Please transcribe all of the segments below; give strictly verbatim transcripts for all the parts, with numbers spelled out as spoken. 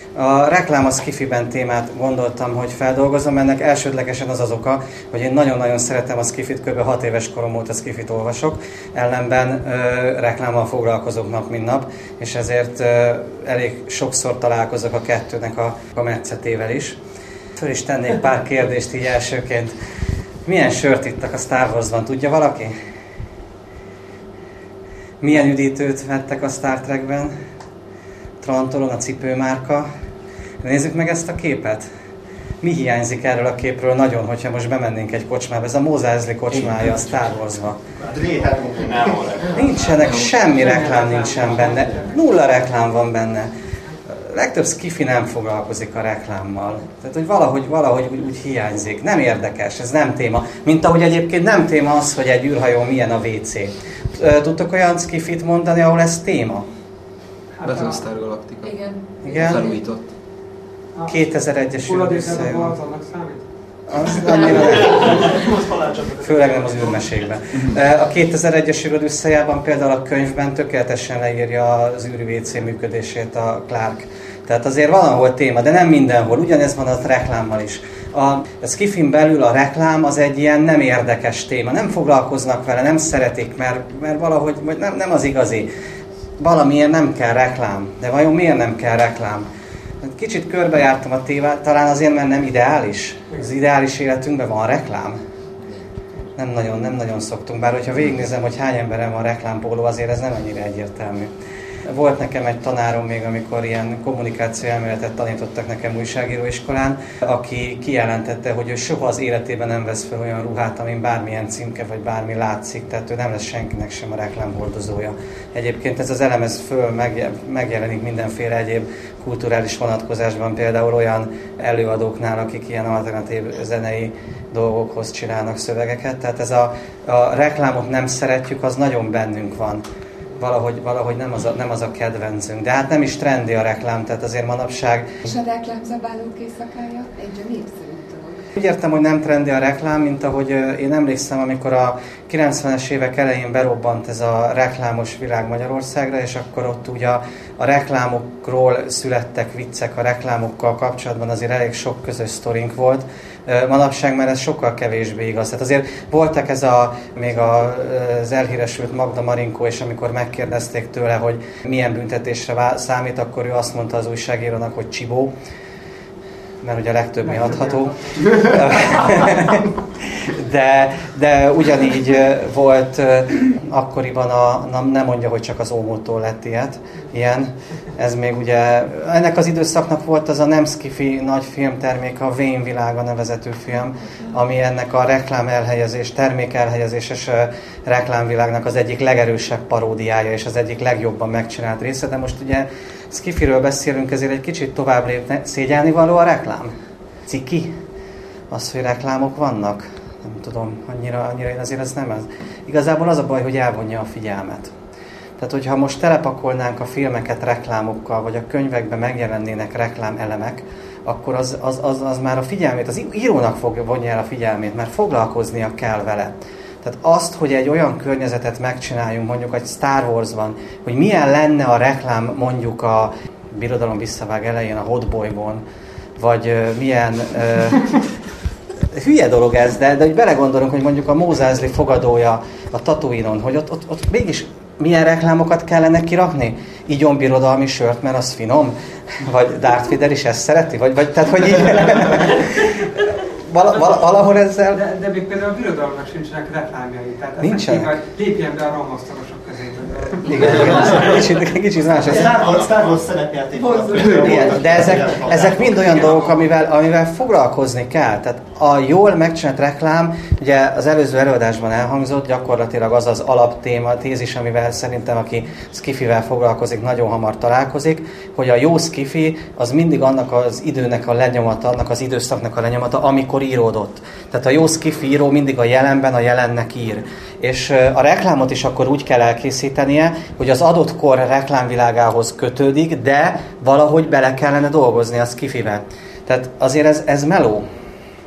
A reklám a skifiben témát gondoltam, hogy feldolgozom. Ennek elsődlegesen az az oka, hogy én nagyon-nagyon szeretem a skifit, kb. hat éves korom óta skifit olvasok, ellenben ö, reklámmal foglalkozok nap, mint nap, és ezért ö, elég sokszor találkozok a kettőnek a, a metszetével is. Föl is tennék pár kérdést így elsőként. Milyen sört ittak a Star Warsban, tudja valaki? Milyen üdítőt vettek a Star Trekben? Trantolon, a cipőmárka. Nézzük meg ezt a képet. Mi hiányzik erről a képről nagyon, hogyha most bemennénk egy kocsmába? Ez a Mos Eisley kocsmája a Star Wars-ba. Nincsenek, semmi reklám nincsen benne. Nulla reklám van benne. Legtöbb skifi nem foglalkozik a reklámmal. Tehát, hogy valahogy, valahogy úgy, úgy hiányzik. Nem érdekes, ez nem téma. Mint ahogy egyébként nem téma az, hogy egy űrhajón milyen a vé cé. Tudtok olyan skifit mondani, ahol ez téma? Battlestar Galactica. Igen. Igen? Felújított. kétezer-egyes űrösszejön. Annak számít? Az annyira nem. Főleg nem az űrmesékben. A kétezer-egyes űrösszejában például a könyvben tökéletesen leírja az űri vé cé működését a Clark. Tehát azért valahol téma, de nem mindenhol. Ugyanez van a reklámmal is. A skifin belül a reklám az egy ilyen nem érdekes téma. Nem foglalkoznak vele, nem szeretik, mert, mert valahogy nem, nem az igazi. Valamiért nem kell reklám. De vajon miért nem kell reklám? Kicsit körbejártam a tévát, talán azért, mert nem ideális. Az ideális életünkben van reklám. Nem nagyon, nem nagyon szoktunk, bár hogyha végignézem, hogy hány emberen van reklámpóló, azért ez nem annyira egyértelmű. Volt nekem egy tanárom még, amikor ilyen kommunikáció elméletet tanítottak nekem újságíróiskolán, aki kijelentette, hogy ő soha az életében nem vesz fel olyan ruhát, amin bármilyen címke vagy bármi látszik, tehát ő nem lesz senkinek sem a reklámhordozója. Egyébként ez az elem ez föl megjelenik mindenféle egyéb kulturális vonatkozásban, például olyan előadóknál, akik ilyen alternatív zenei dolgokhoz csinálnak szövegeket. Tehát ez a, a reklámot nem szeretjük, az nagyon bennünk van. Valahogy, valahogy nem, az a, nem az a kedvencünk. De hát nem is trendi a reklám, tehát azért manapság... És a reklámzabálók éjszakája egyre népszerűbb dolog. Úgy értem, hogy nem trendi a reklám, mint ahogy én emlékszem, amikor a kilencvenes évek elején berobbant ez a reklámos világ Magyarországra, és akkor ott ugye a, a reklámokról születtek viccek, a reklámokkal kapcsolatban azért elég sok közös sztorink volt. Manapság már ez sokkal kevésbé igaz. Tehát azért voltak ez a, még az elhíresült Magda Marinkó, és amikor megkérdezték tőle, hogy milyen büntetésre számít, akkor ő azt mondta az újságírónak, hogy csibó, mert ugye a legtöbb mi adható. De, de ugyanígy volt akkoriban a, nem mondja, hogy csak az Ómótól lett ilyet, ilyen. Ez még ugye, ennek az időszaknak volt az a nem skifi nagy filmtermék, a Vén világa nevezetű film, ami ennek a reklám elhelyezés, termék elhelyezéses reklámvilágnak az egyik legerősebb paródiája, és az egyik legjobban megcsinált része, de most ugye skifiről beszélünk, ezért egy kicsit tovább lépne. Szégyelni való a reklám? Ciki? Az, hogy reklámok vannak? Nem tudom, annyira, annyira én azért ez nem ez. Igazából az a baj, hogy elvonja a figyelmet. Tehát, hogyha most telepakolnánk a filmeket reklámokkal, vagy a könyvekben megjelennének reklámelemek, akkor az, az, az, az már a figyelmét, az írónak fog vonja el a figyelmét, mert foglalkoznia kell vele. Tehát azt, hogy egy olyan környezetet megcsináljunk, mondjuk egy Star Wars-ban, hogy milyen lenne a reklám mondjuk a Birodalom visszavág elején a Hot Boy-bon, vagy uh, milyen... Uh, hülye dolog ez, de, de hogy belegondolunk, hogy mondjuk a Mos Eisley fogadója a Tatooine-on, hogy ott, ott, ott mégis milyen reklámokat kellene kirakni? Igyon birodalmi sört, mert az finom? Vagy Darth Vader is ezt szereti? Vagy, vagy tehát, hogy így... Val- val- valahol ezzel... De, de még például a birodalomnak sincsenek reklámjai. Tehát nincsenek. Ezek lépjen be a romasztalosok közébe. Igen, igen, kicsit, kicsit más. Star Wars szerepjáték. Igen, de ezek, ezek mind olyan dolgok, amivel, amivel foglalkozni kell. Tehát a jól megcsinált reklám, ugye az előző előadásban elhangzott, gyakorlatilag az az alaptéma, tézis, amivel szerintem aki skifivel foglalkozik, nagyon hamar találkozik, hogy a jó skifi az mindig annak az időnek a lenyomata, annak az időszaknak a lenyomata, amikor íródott. Tehát a jó skifi író mindig a jelenben, a jelennek ír. És a reklámot is akkor úgy kell elkészítenie, hogy az adott kor reklámvilágához kötődik, de valahogy bele kellene dolgozni a skifivel. Tehát azért ez, ez meló.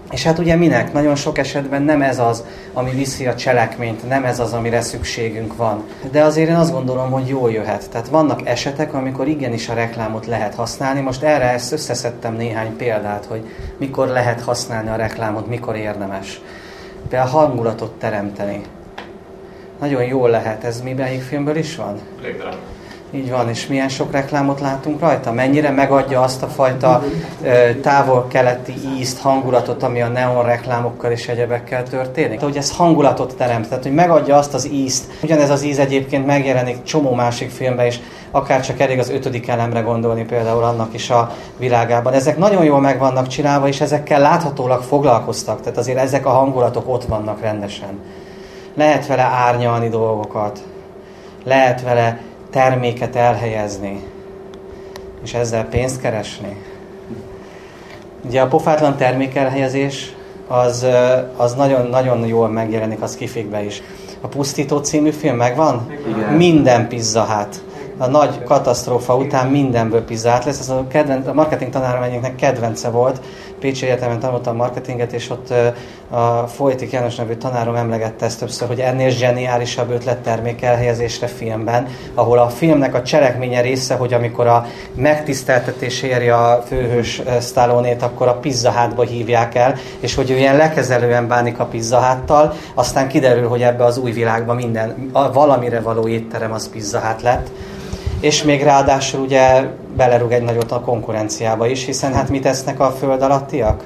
És hát ugye minek? Nagyon sok esetben nem ez az, ami viszi a cselekményt, nem ez az, amire szükségünk van. De azért én azt gondolom, hogy jól jöhet. Tehát vannak esetek, amikor igenis a reklámot lehet használni. Most erre ezt összeszedtem néhány példát, hogy mikor lehet használni a reklámot, mikor érdemes. Például hangulatot teremteni. Nagyon jól lehet. Ez mi melyik filmből is van? Végre. Így van, és milyen sok reklámot látunk rajta? Mennyire megadja azt a fajta távol-keleti ízt, hangulatot, ami a neon reklámokkal és egyebekkel történik? Hogy ez hangulatot teremt, tehát hogy megadja azt az ízt. Ugyanez az íz egyébként megjelenik csomó másik filmben is, akár csak elég az ötödik elemre gondolni például annak is a világában. Ezek nagyon jól meg vannak csinálva, és ezekkel láthatólag foglalkoztak, tehát azért ezek a hangulatok ott vannak rendesen. Lehet vele árnyalni dolgokat, lehet vele terméket elhelyezni, és ezzel pénzt keresni. Ugye a pofátlan termékelhelyezés az, az nagyon, nagyon jól megjelenik a skifikbe is. A Pusztító című film megvan? Igen. Minden Pizza Hut. A nagy katasztrófa után mindenből Pizza Hut lesz. Ez a, kedvenc, a marketing tanárom egyiknek kedvence volt. Pécsi Egyetemen tanultam marketinget, és ott a Folytik János nevű tanárom emlegette ezt többször, hogy ennél zseniálisabb ötlet termékelhelyezésre filmben, ahol a filmnek a cselekménye része, hogy amikor a megtiszteltetés éri a főhős Stallone-t, akkor a Pizza Hutba hívják el, és hogy ő ilyen lekezelően bánik a Pizza Huttal, aztán kiderül, hogy ebbe az új világban minden, a valamire való étterem az Pizza Hut lett. És még ráadásul ugye belerúg egy nagyot a konkurenciába is, hiszen hát mit esznek a föld alattiak?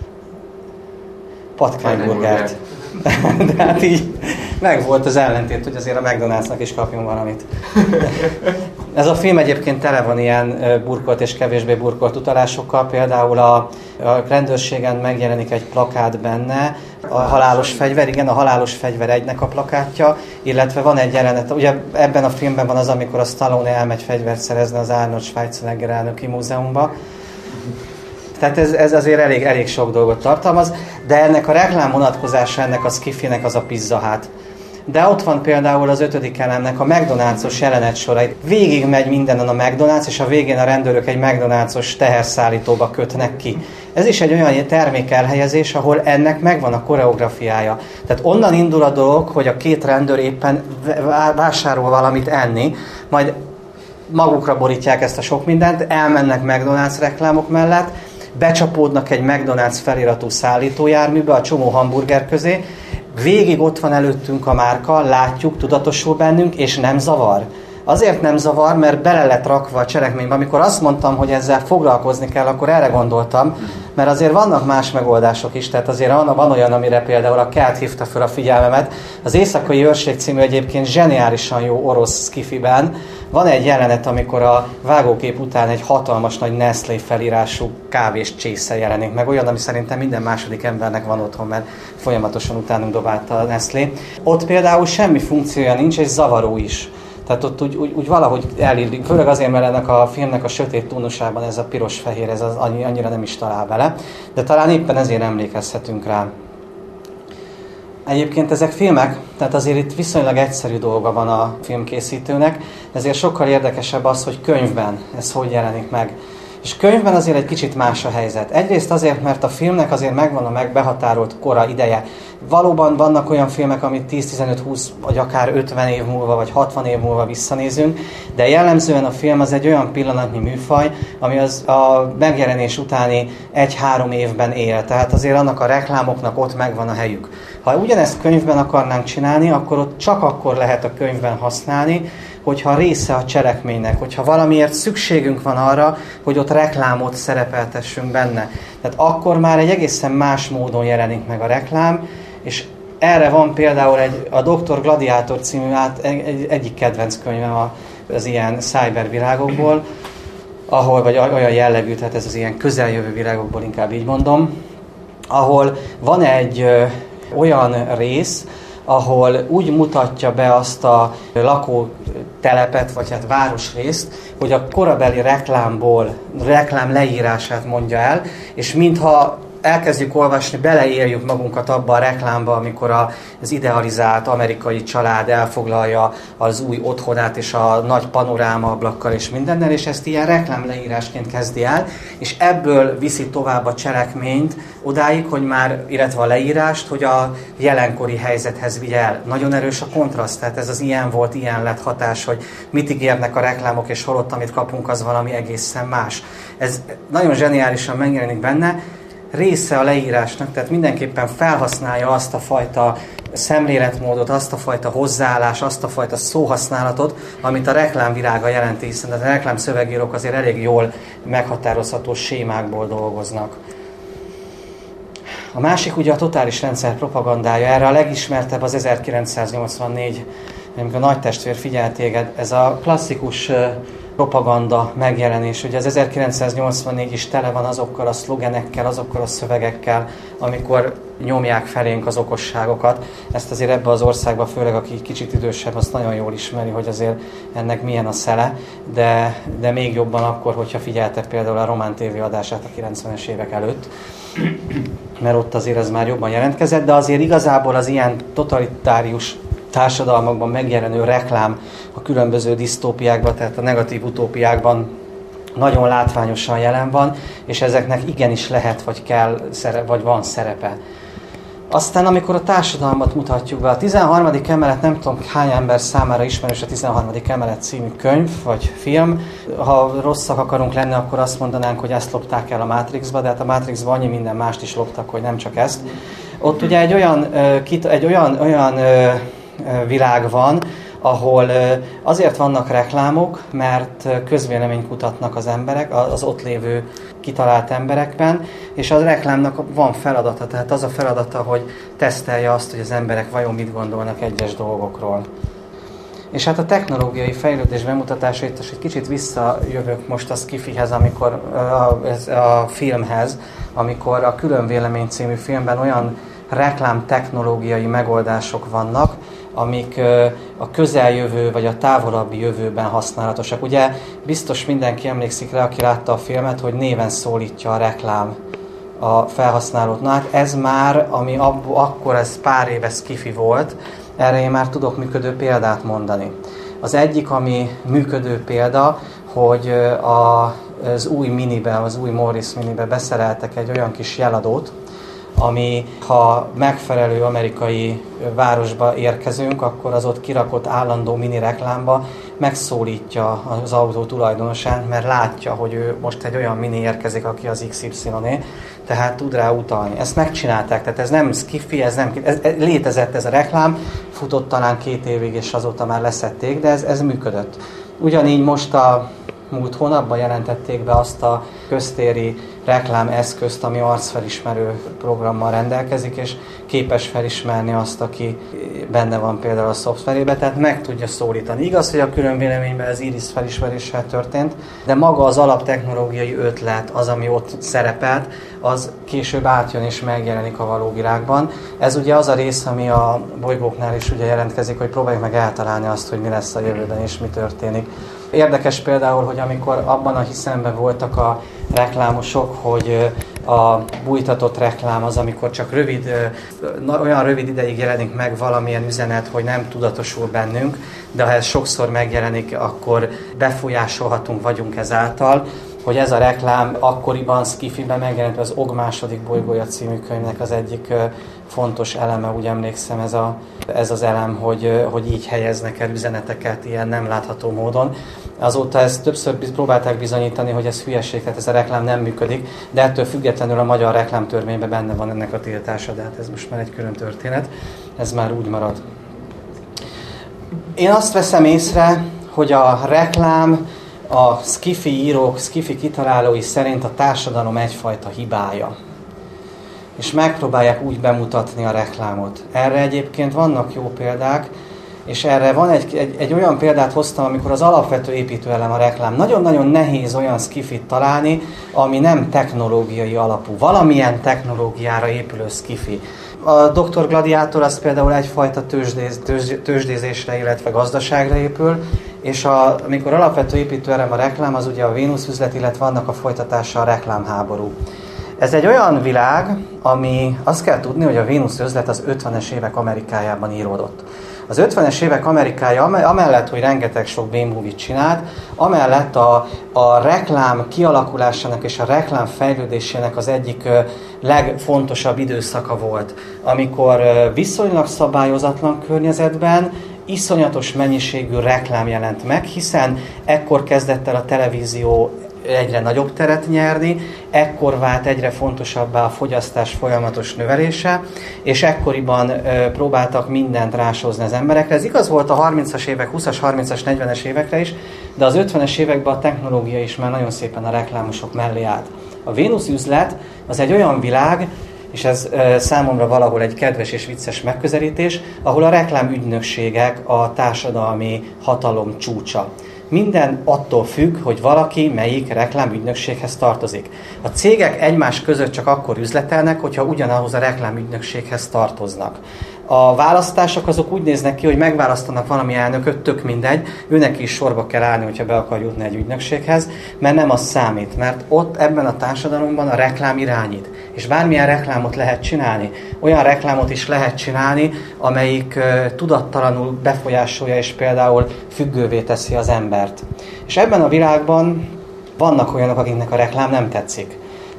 Patkányburgert. De hát így meg volt az ellentét, hogy azért a McDonald'snak is kapjon valamit. Ez a film egyébként tele van ilyen burkolt és kevésbé burkolt utalásokkal, például a, a rendőrségen megjelenik egy plakát benne, a halálos fegyver, igen, a halálos fegyver egynek a plakátja, illetve van egy jelenet, ugye ebben a filmben van az, amikor a Stallone elmegy fegyvert szerezni az Arnold Schwarzenegger elnöki múzeumba. Tehát ez, ez azért elég, elég sok dolgot tartalmaz, de ennek a reklám vonatkozása, ennek a skifinek az a Pizza Hut. De ott van például az ötödik elemnek a McDonald's-os jelenet sorai. Végig megy mindenen a McDonald's, és a végén a rendőrök egy McDonald's-os teherszállítóba kötnek ki. Ez is egy olyan termékelhelyezés, ahol ennek megvan a koreográfiája. Tehát onnan indul a dolog, hogy a két rendőr éppen vásárol valamit enni, majd magukra borítják ezt a sok mindent, elmennek McDonald's reklámok mellett, becsapódnak egy McDonald's feliratú szállítójárműbe a csomó hamburger közé, végig ott van előttünk a márka, látjuk, tudatosul bennünk, és nem zavar. Azért nem zavar, mert bele lett rakva a cselekménybe. Amikor azt mondtam, hogy ezzel foglalkozni kell, akkor erre gondoltam, mert azért vannak más megoldások is, tehát azért van olyan, amire például a Kelt hívta fel a figyelmemet. Az Éjszakai Őrség című egyébként zseniálisan jó orosz skifiben van egy jelenet, amikor a vágókép után egy hatalmas nagy Nestlé felírású kávés csésze jelenik meg, olyan, ami szerintem minden második embernek van otthon, mert folyamatosan utánunk dobálta a Nestlé. Ott például semmi funkciója nincs, és zavaró is. Tehát ott úgy, úgy, úgy valahogy elillik, főleg azért, mert ennek a filmnek a sötét tónusában ez a piros-fehér, ez az annyira nem is talál bele, de talán éppen ezért emlékezhetünk rá. Egyébként ezek filmek, tehát azért itt viszonylag egyszerű dolga van a filmkészítőnek, ezért sokkal érdekesebb az, hogy könyvben ez hogy jelenik meg. És könyvben azért egy kicsit más a helyzet. Egyrészt azért, mert a filmnek azért megvan a megbehatárolt kora, ideje. Valóban vannak olyan filmek, amit tíz, tizenöt, húsz, vagy akár ötven év múlva, vagy hatvan év múlva visszanézünk, de jellemzően a film az egy olyan pillanatnyi műfaj, ami az a megjelenés utáni egy-három évben él. Tehát azért annak a reklámoknak ott megvan a helyük. Ha ugyanezt könyvben akarnánk csinálni, akkor ott csak akkor lehet a könyvben használni, hogyha része a cselekménynek, hogyha valamiért szükségünk van arra, hogy ott reklámot szerepeltessünk benne. Tehát akkor már egy egészen más módon jelenik meg a reklám, és erre van például egy, a doktor Gladiátor című át, egy, egyik kedvenc könyvem az ilyen cybervilágokból, ahol, vagy olyan jellegű, tehát ez az ilyen közeljövő világokból, inkább így mondom, ahol van egy ö, olyan rész, ahol úgy mutatja be azt a lakótelepet, vagy hát városrészt, hogy a korabeli reklámból, reklám leírását mondja el, és mintha elkezdjük olvasni, beleírjuk magunkat abba a reklámba, amikor az idealizált amerikai család elfoglalja az új otthonát és a nagy panoráma ablakkal és mindennel, és ezt ilyen reklámleírásként kezdi el, és ebből viszi tovább a cselekményt odáig, hogy már, illetve a leírást, hogy a jelenkori helyzethez vigye el. Nagyon erős a kontraszt, tehát ez az ilyen volt, ilyen lett hatás, hogy mit ígérnek a reklámok, és holott, amit kapunk, az valami egészen más. Ez nagyon zseniálisan megjelenik benne, része a leírásnak, tehát mindenképpen felhasználja azt a fajta szemléletmódot, azt a fajta hozzáállás, azt a fajta szóhasználatot, amit a reklámvilága jelenti, hiszen a reklám szövegírók azért elég jól meghatározható sémákból dolgoznak. A másik ugye a totális rendszer propagandája, erre a legismertebb az ezerkilencszáznyolcvannégy, amikor a Nagy testvér figyel téged, ez a klasszikus propaganda megjelenés. Ugye az ezerkilencszáznyolcvannégy is tele van azokkal a szlogenekkel, azokkal a szövegekkel, amikor nyomják felénk az okosságokat. Ezt azért ebbe az országban, főleg aki kicsit idősebb, azt nagyon jól ismeri, hogy azért ennek milyen a szele, de, de még jobban akkor, hogyha figyeltek például a Román té vé adását a kilencvenes évek előtt, mert ott azért ez már jobban jelentkezett, de azért igazából az ilyen totalitárius társadalmakban megjelenő reklám a különböző disztópiákban, tehát a negatív utópiákban nagyon látványosan jelen van, és ezeknek igenis lehet, vagy kell, vagy van szerepe. Aztán, amikor a társadalmat mutatjuk be, a tizenharmadik emelet, nem tudom hány ember számára ismerős a tizenharmadik emelet című könyv, vagy film. Ha rosszak akarunk lenni, akkor azt mondanánk, hogy ezt lopták el a Matrixba, de hát a Matrixba annyi minden mást is loptak, hogy nem csak ezt. Ott ugye egy olyan, egy olyan, olyan világ van, ahol azért vannak reklámok, mert közvéleményt kutatnak az emberek, az ott lévő kitalált emberekben, és a reklámnak van feladata, tehát az a feladata, hogy tesztelje azt, hogy az emberek vajon mit gondolnak egyes dolgokról. És hát a technológiai fejlődés bemutatása, itt egy kicsit visszajövök most a Skifihez, amikor a, ez a filmhez, amikor a Különvélemény című filmben olyan reklámtechnológiai megoldások vannak, amik a közeljövő vagy a távolabbi jövőben használatosak. Ugye biztos mindenki emlékszik rá, aki látta a filmet, hogy néven szólítja a reklám a felhasználót. Na hát ez már, ami ab, akkor ez pár éve skifi volt, erre én már tudok működő példát mondani. Az egyik, ami működő példa, hogy a, az új minibe, az új Morris minibe beszereltek egy olyan kis jeladót, ami, ha megfelelő amerikai városba érkezünk, akkor az ott kirakott állandó mini reklámba megszólítja az autó tulajdonosát, mert látja, hogy ő most egy olyan mini érkezik, aki az iksz ipszilon-é, tehát tud rá utalni. Ezt megcsinálták, tehát ez nem skifi, ez nem, ez, ez, létezett ez a reklám, futott talán két évig, és azóta már leszették, de ez, ez működött. Ugyanígy most a múlt hónapban jelentették be azt a köztéri reklámeszközt, ami arcfelismerő programmal rendelkezik, és képes felismerni azt, aki benne van például a szoftverében, tehát meg tudja szólítani. Igaz, hogy a különvéleményben ez iris felismeréssel történt, de maga az alaptechnológiai ötlet, az, ami ott szerepelt, az később átjön és megjelenik a való világban. Ez ugye az a rész, ami a bolygóknál is ugye jelentkezik, hogy próbáljuk meg eltalálni azt, hogy mi lesz a jövőben és mi történik. Érdekes például, hogy amikor abban a hiszemben voltak a reklámosok, hogy a bújtatott reklám az, amikor csak rövid, olyan rövid ideig jelenik meg valamilyen üzenet, hogy nem tudatosul bennünk, de ha ez sokszor megjelenik, akkor befolyásolhatunk vagyunk ezáltal, hogy ez a reklám akkoriban Skifiben megjelent, az Og második bolygója című könyvnek az egyik fontos eleme, úgy emlékszem, ez, a, ez az elem, hogy, hogy így helyeznek el üzeneteket ilyen nem látható módon. Azóta ezt többször próbálták bizonyítani, hogy ez hülyeség, tehát ez a reklám nem működik, de ettől függetlenül a magyar reklámtörvényben benne van ennek a tiltása, de hát ez most már egy külön történet, ez már úgy marad. Én azt veszem észre, hogy a reklám a skifi írók, skifi kitalálói szerint a társadalom egyfajta hibája. És megpróbálják úgy bemutatni a reklámot. Erre egyébként vannak jó példák, és erre van egy, egy, egy olyan példát hoztam, amikor az alapvető építőelem a reklám. Nagyon-nagyon nehéz olyan skifit találni, ami nem technológiai alapú. Valamilyen technológiára épülő skifi. A doktor Gladiátor az például egyfajta tőzsdéz, tőzs, tőzsdézésre, illetve gazdaságra épül, és a, amikor alapvető építőelem a reklám, az ugye a Vénusz üzlet, illetve annak a folytatása a reklámháború. Ez egy olyan világ, ami azt kell tudni, hogy a Vénusz üzlet az ötvenes évek Amerikájában íródott. Az ötvenes évek Amerikája amellett, hogy rengeteg sok B-movie csinált, amellett a, a reklám kialakulásának és a reklám fejlődésének az egyik legfontosabb időszaka volt, amikor viszonylag szabályozatlan környezetben iszonyatos mennyiségű reklám jelent meg, hiszen ekkor kezdett el a televízió egyre nagyobb teret nyerni, ekkor vált egyre fontosabbá a fogyasztás folyamatos növelése, és ekkoriban ö, próbáltak mindent rásózni az emberekre. Ez igaz volt a harmincas évek, húszas, harmincas, negyvenes évekre is, de az ötvenes években a technológia is már nagyon szépen a reklámosok mellé állt. A Vénusz üzlet az egy olyan világ, és ez ö, számomra valahol egy kedves és vicces megközelítés, ahol a reklámügynökségek a társadalmi hatalom csúcsa. Minden attól függ, hogy valaki melyik reklámügynökséghez tartozik. A cégek egymás között csak akkor üzletelnek, hogyha ugyanahoz a reklámügynökséghez tartoznak. A választások azok úgy néznek ki, hogy megválasztanak valami elnököt, tök mindegy, őnek is sorba kell állni, hogyha be akar jutni egy ügynökséghez, mert nem az számít, mert ott ebben a társadalomban a reklám irányít. És bármilyen reklámot lehet csinálni, olyan reklámot is lehet csinálni, amelyik uh, tudattalanul befolyásolja és például függővé teszi az embert. És ebben a világban vannak olyanok, akiknek a reklám nem tetszik.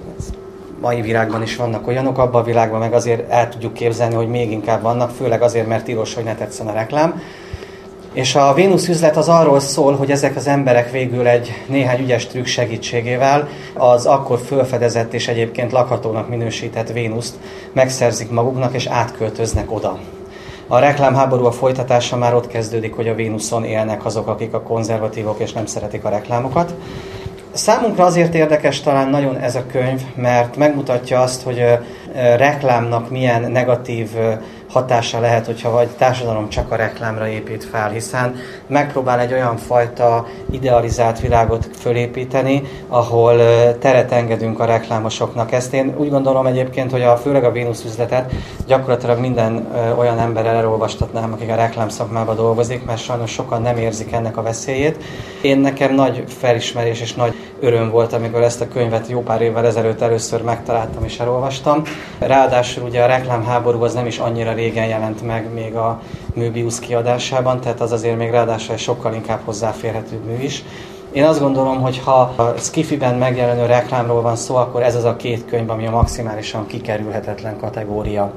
Mai világban is vannak olyanok, abban a világban meg azért el tudjuk képzelni, hogy még inkább vannak, főleg azért, mert tilos, hogy ne tetszen a reklám. És a Vénusz üzlet az arról szól, hogy ezek az emberek végül egy néhány ügyes trükk segítségével az akkor felfedezett és egyébként lakhatónak minősített Vénuszt megszerzik maguknak és átköltöznek oda. A reklámháború a folytatása már ott kezdődik, hogy a Vénuszon élnek azok, akik a konzervatívok és nem szeretik a reklámokat. Számunkra azért érdekes talán nagyon ez a könyv, mert megmutatja azt, hogy reklámnak milyen negatív hatása lehet, hogyha vagy társadalom csak a reklámra épít fel, hiszen megpróbál egy olyan fajta idealizált világot fölépíteni, ahol teret engedünk a reklámosoknak. Ezt én úgy gondolom egyébként, hogy a, főleg a Vénusz üzletet gyakorlatilag minden olyan emberrel elolvastatnám, akik a reklámszakmában dolgozik, mert sajnos sokan nem érzik ennek a veszélyét. Én nekem nagy felismerés és nagy öröm volt, amikor ezt a könyvet jó pár évvel ezelőtt először megtaláltam és elolvastam. Ráadásul ugye a reklámháború az nem is annyira régen jelent meg még a Möbius kiadásában, tehát az azért még ráadásul egy sokkal inkább hozzáférhetőbb mű is. Én azt gondolom, hogy ha a Skifiben megjelenő reklámról van szó, akkor ez az a két könyv, ami a maximálisan kikerülhetetlen kategória.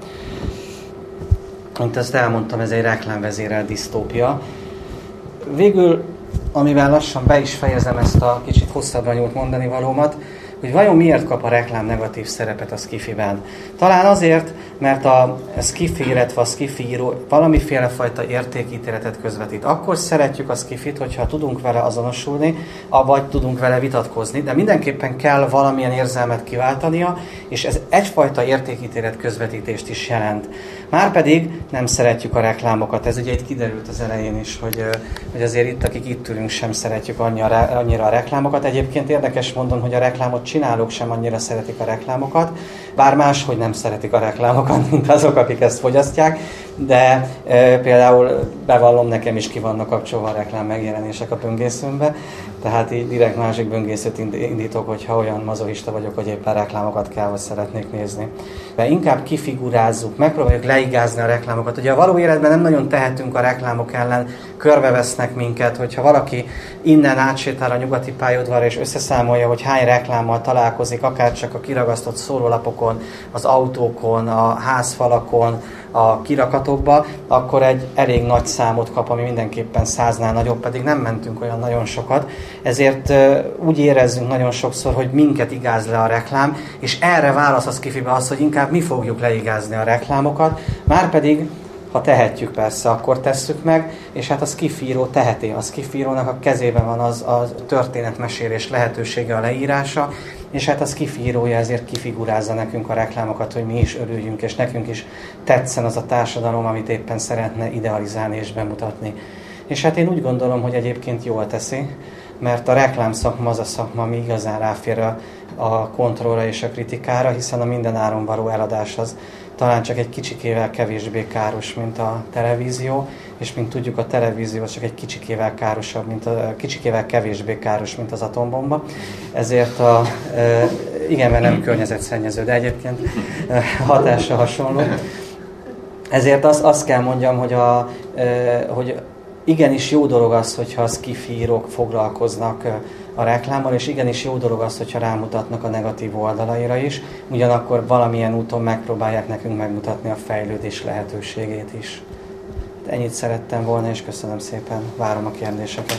Mint ezt elmondtam, ez egy reklámvezérelt disztópia. Végül, amivel lassan be is fejezem ezt a kicsit hosszabbra nyúlt mondani valómat, hogy vajon miért kap a reklám negatív szerepet a Skifiben. Talán azért, mert a Skifi, illetve a Skifi író valamiféle fajta értékítéletet közvetít. Akkor szeretjük a Skifit, hogyha tudunk vele azonosulni, vagy tudunk vele vitatkozni, de mindenképpen kell valamilyen érzelmet kiváltania, és ez egyfajta értékítélet közvetítést is jelent. Márpedig nem szeretjük a reklámokat. Ez ugye itt kiderült az elején is, hogy, hogy azért itt, akik itt ülünk, sem szeretjük annyira, annyira a reklámokat. Egyébként érdekes mondom, hogy a reklámot csinálók sem annyira szeretik a reklámokat, bár máshogy nem szeretik a reklámokat, mint azok, akik ezt fogyasztják, de e, például bevallom, nekem is ki vannak kapcsolva a reklám megjelenések a böngészőmbe, tehát így direkt másik böngészőt indítok, hogyha olyan mazochista vagyok, hogy éppen reklámokat kell, vagy szeretnék nézni. De inkább kifigurázzuk, megpróbáljuk leigázni a reklámokat. Ugye a való életben nem nagyon tehetünk a reklámok ellen, körbevesznek minket, hogyha valaki innen átsétál a nyugati pályaudvarra és összeszámolja, hogy hány reklámmal találkozik, akár csak a kiragasztott szórólapokon, az autókon, a házfalakon, a kirakatokba, akkor egy elég nagy számot kap, ami mindenképpen száznál nagyobb, pedig nem mentünk olyan nagyon sokat. Ezért uh, úgy érezzünk nagyon sokszor, hogy minket igáz le a reklám, és erre válasz a Skifibe az, hogy inkább mi fogjuk leigázni a reklámokat, márpedig ha tehetjük persze, akkor tesszük meg, és hát a Skifíró teheti. A Skifírónak a kezében van az a történetmesélés lehetősége, a leírása, és hát a Skifírója ezért kifigurázza nekünk a reklámokat, hogy mi is örüljünk, és nekünk is tetszen az a társadalom, amit éppen szeretne idealizálni és bemutatni. És hát én úgy gondolom, hogy egyébként jól teszi, mert a reklámszakma az a szakma, ami igazán ráfér a, a kontrollra és a kritikára, hiszen a minden áron való eladás az talán csak egy kicsikével kevésbé káros, mint a televízió, és mint tudjuk, a televízió csak egy kicsikével károsabb, mint a, kicsikével kevésbé káros, mint az atombomba. Ezért a, e, Igen, mert nem környezetszennyező, de egyébként hatása hasonló. Ezért azt, azt kell mondjam, hogy, a, hogy igenis jó dolog az, hogyha a szkifírok foglalkoznak a reklámmal, és igenis jó dolog az, hogyha rámutatnak a negatív oldalaira is, ugyanakkor valamilyen úton megpróbálják nekünk megmutatni a fejlődés lehetőségét is. Ennyit szerettem volna, és köszönöm szépen, várom a kérdéseket.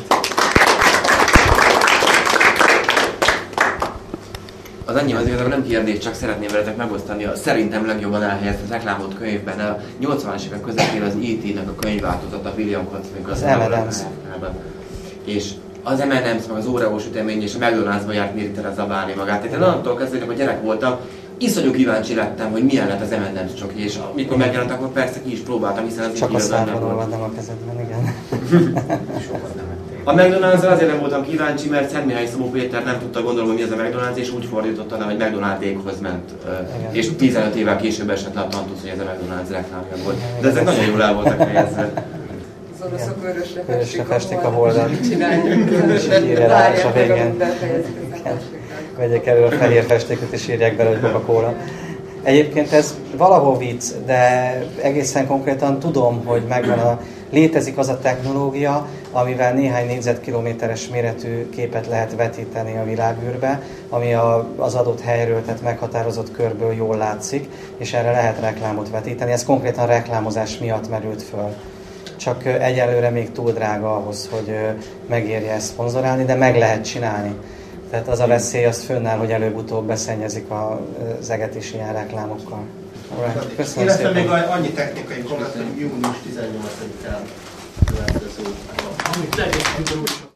Az annyi az igazából nem kérdés, csak szeretném veletek megosztani a szerintem legjobban elhelyezett reklámot könyvben. A nyolcvanas évek közepén az í té-nek a könyvváltozata William Constantine az em and em's. És az em and em's, meg az Oreo sütemény és a McDonald'sba járt Miri-Tereza zabálni magát. Én onnantól kezdve, hogy gyerek voltam, iszonyú kíváncsi lettem, hogy milyen lett az em and em's csoki, és amikor megjelent, akkor persze ki is próbáltam, hiszen az csak így a szárban olvadtam a kezedben, igen. A McDonald'sra azért nem voltam kíváncsi, mert Szentmihály Szabó Péter nem tudta gondolom, hogy mi az a McDonald's, és úgy fordította, hogy McDonald'ékhoz ment. Igen. És tizenöt évvel később esett le a tantusz, hogy ez a McDonald's reklámja volt. De ezek nagyon jól el voltak helyezve. Az oroszok vörösre festik, festik a holdat. Mit csináljuk? És írja rá, és a végén vegyék elő a fehér festéket, és írják bele, hogy Coca-Cola. Egyébként ez valahol vicc, de egészen konkrétan tudom, hogy megvan a, létezik az a technológia, amivel néhány négyzetkilométeres méretű képet lehet vetíteni a világűrbe, ami a, az adott helyről, tehát meghatározott körből jól látszik, és erre lehet reklámot vetíteni. Ez konkrétan reklámozás miatt merült föl. Csak egyelőre még túl drága ahhoz, hogy megérje ezt szponzorálni, de meg lehet csinálni. Tehát az a veszély, azt fönnáll, hogy előbb-utóbb beszennyezik az eget is ilyen reklámokkal. Right. Köszönöm Illetve szépen. még annyi technikai komment, hogy június tizennyolcadikán következő.